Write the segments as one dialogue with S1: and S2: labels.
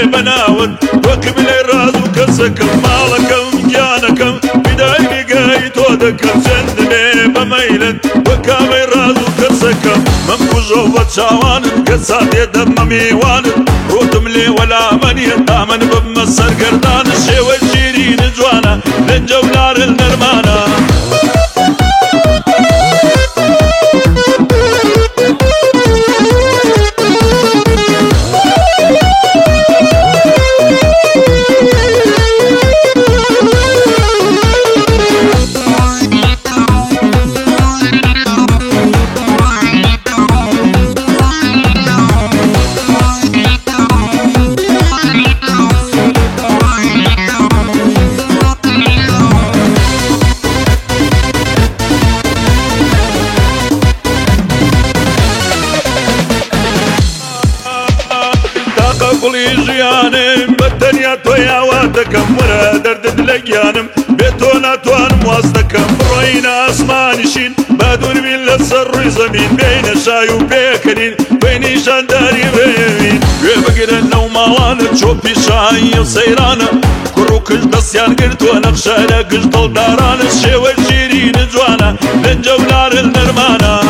S1: بناون وكبلي رازو كسكم مالكم جانكم بدايني قايت ودكم جندني بميلن وكامي رازو كسكم منكوزو بتشاوان كسات يدم ميوان روتم لي ولا من يتامن بمسر قردان الشيوى الشيرين جوانا لنجولار النرمانا قولي جيانم بالدنيا تويا واتكم ورا درد دلقيانم بيتونا توان مواصدكم روينا اسمانشين بادور من للسر زمين بين شاي وبيكرين بين شانداري بيمين ويبقر النوم وانا تشوفي شاي وسيرانا كروكش نصيان قلت ونقشى لقش طول داران الشيوى الشيرين جوانا لنجولار النرمانا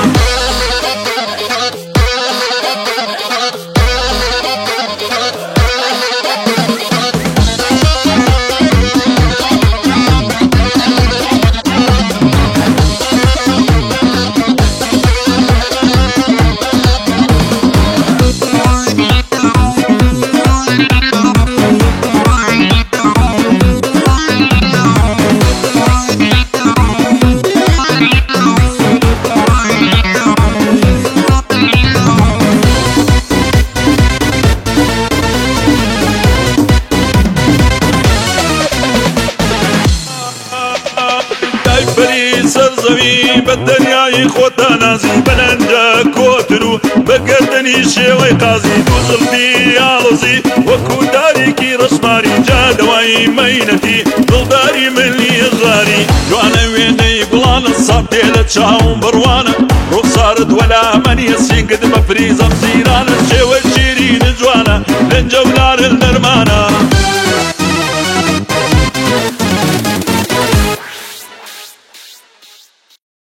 S1: سرزوي بالدنيا يخوتا نازي بلنجا كوترو بقردني شوي قازي دوزلتي يالوزي وكو داريكي رسماري جادواي مينتي ضلداري ملي غاري جوانا ويني قلان الصابتي لتشاوم بروانا روح صارت ولا من يسين قد مفريزة بزيران